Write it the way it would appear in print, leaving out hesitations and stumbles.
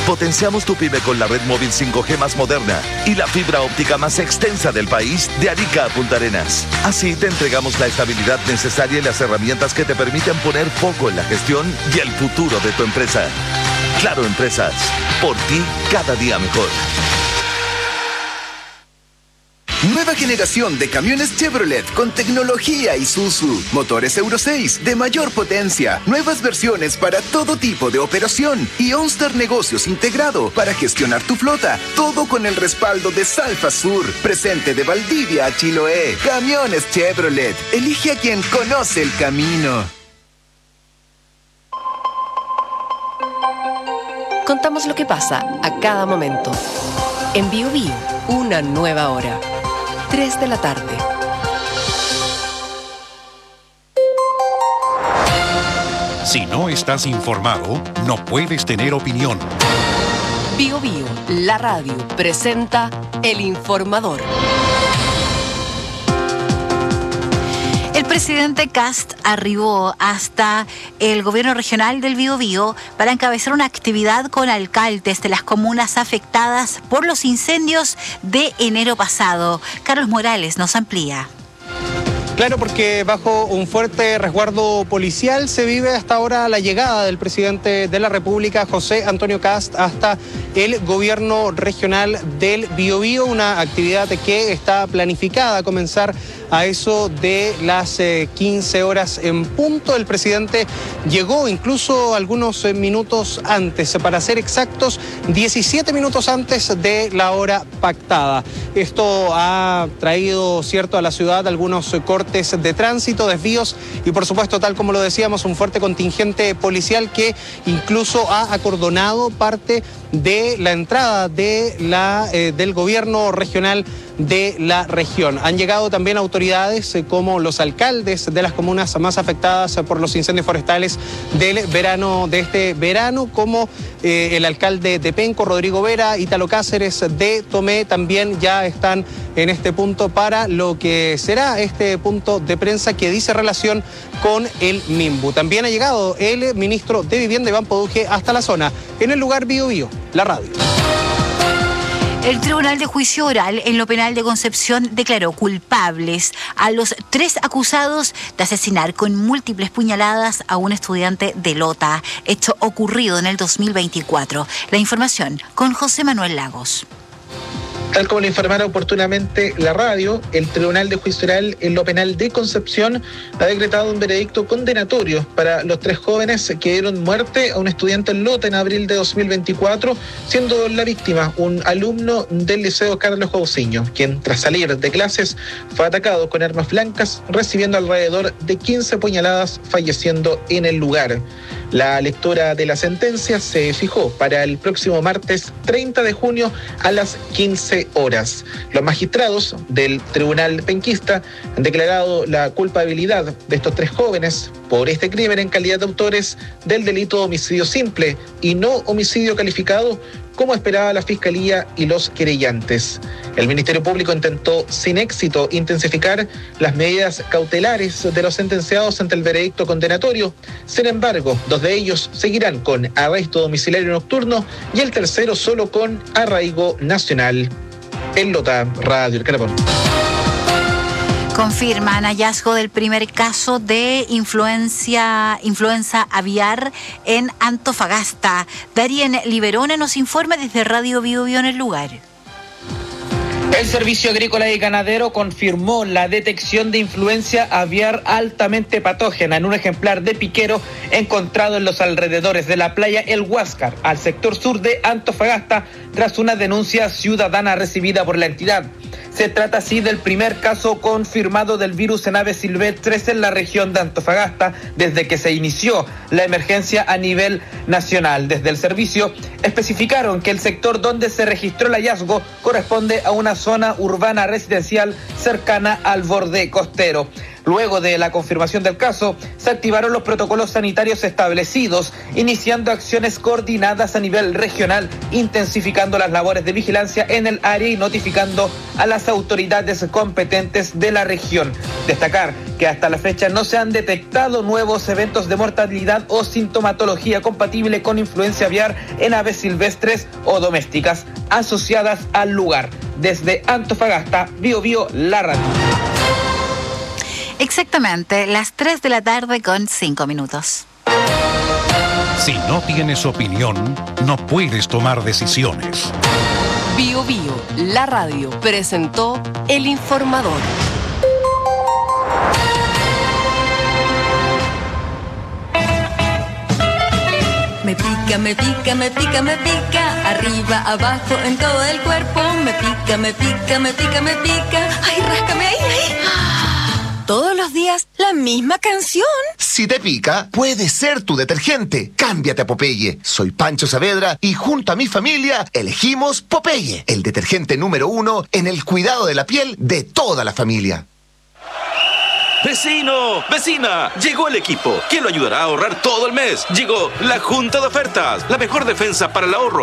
Potenciamos tu pyme con la red móvil 5G más moderna y la fibra óptica más extensa del país, de Arica a Punta Arenas. Así te entregamos la estabilidad necesaria y las herramientas que te permiten poner foco en la gestión y el futuro de tu empresa. Claro Empresas, por ti cada día mejor. Nueva generación de camiones Chevrolet con tecnología Isuzu. Motores Euro 6 de mayor potencia. Nuevas versiones para todo tipo de operación. Y OnStar Negocios integrado para gestionar tu flota. Todo con el respaldo de Salfa Sur. Presente de Valdivia a Chiloé. Camiones Chevrolet. Elige a quien conoce el camino. Contamos lo que pasa a cada momento. En Bio Bio, una nueva hora. 3 de la tarde. Si no estás informado, no puedes tener opinión. Bio Bio, la radio, presenta El Informador. El presidente Kast arribó hasta el gobierno regional del Biobío para encabezar una actividad con alcaldes de las comunas afectadas por los incendios de enero pasado. Carlos Morales nos amplía. Claro, porque bajo un fuerte resguardo policial se vive hasta ahora la llegada del presidente de la República, José Antonio Kast, hasta el gobierno regional del Biobío, una actividad que está planificada a comenzar a eso de las 15 horas en punto. El presidente llegó incluso algunos minutos antes, para ser exactos, 17 minutos antes de la hora pactada. Esto ha traído, cierto, a la ciudad algunos cortes de tránsito, desvíos y, por supuesto, tal como lo decíamos, un fuerte contingente policial que incluso ha acordonado parte de la entrada de del gobierno regional de la región. Han llegado también autoridades como los alcaldes de las comunas más afectadas por los incendios forestales del verano, de este verano, como el alcalde de Penco, Rodrigo Vera, Ítalo Cáceres de Tomé, también ya están en este punto para lo que será este punto de prensa que dice relación con el Minbu. También ha llegado el ministro de Vivienda, Iván Poduje, hasta la zona, en el lugar Biobío, la radio. El Tribunal de Juicio Oral en lo penal de Concepción declaró culpables a los 3 acusados de asesinar con múltiples puñaladas a un estudiante de Lota, hecho ocurrido en el 2024. La información con José Manuel Lagos. Tal como lo informara oportunamente la radio, el Tribunal de Juicio Oral en lo penal de Concepción ha decretado un veredicto condenatorio para los 3 jóvenes que dieron muerte a un estudiante en Lota en abril de 2024, siendo la víctima un alumno del Liceo Carlos Cousiño, quien tras salir de clases fue atacado con armas blancas, recibiendo alrededor de 15 puñaladas, falleciendo en el lugar. La lectura de la sentencia se fijó para el próximo martes 30 de junio a las 15 horas. Los magistrados del Tribunal Penquista han declarado la culpabilidad de estos 3 jóvenes por este crimen en calidad de autores del delito de homicidio simple y no homicidio calificado, como esperaba la Fiscalía y los querellantes. El Ministerio Público intentó sin éxito intensificar las medidas cautelares de los sentenciados ante el veredicto condenatorio. Sin embargo, 2 de ellos seguirán con arresto domiciliario nocturno y el tercero solo con arraigo nacional. En Lota, Radio El Carapón. Confirman hallazgo del primer caso de influenza aviar en Antofagasta. Darien Liberone nos informa desde Radio Biobío en el lugar. El Servicio Agrícola y Ganadero confirmó la detección de influencia aviar altamente patógena en un ejemplar de piquero encontrado en los alrededores de la playa El Huáscar, al sector sur de Antofagasta, tras una denuncia ciudadana recibida por la entidad. Se trata así del primer caso confirmado del virus en aves silvestres en la región de Antofagasta desde que se inició la emergencia a nivel nacional. Desde el servicio especificaron que el sector donde se registró el hallazgo corresponde a una zona urbana residencial cercana al borde costero. Luego de la confirmación del caso, se activaron los protocolos sanitarios establecidos, iniciando acciones coordinadas a nivel regional, intensificando las labores de vigilancia en el área y notificando a las autoridades competentes de la región. Destacar que hasta la fecha no se han detectado nuevos eventos de mortalidad o sintomatología compatible con influencia aviar en aves silvestres o domésticas asociadas al lugar. Desde Antofagasta, BioBio, la radio. Exactamente, las 3 de la tarde con 5 minutos. Si no tienes opinión, no puedes tomar decisiones. BioBio, la radio, presentó El Informador. Me pica, me pica, me pica, me pica, arriba, abajo, en todo el cuerpo. Me pica, me pica, me pica, me pica. Ay, ráscame ahí, ahí. Todos los días la misma canción. Si te pica, puede ser tu detergente. Cámbiate a Popeye. Soy Pancho Saavedra y junto a mi familia elegimos Popeye, el detergente número 1 en el cuidado de la piel de toda la familia. ¡Vecino! ¡Vecina! Llegó el equipo que lo ayudará a ahorrar todo el mes. Llegó la Junta de Ofertas, la mejor defensa para el ahorro.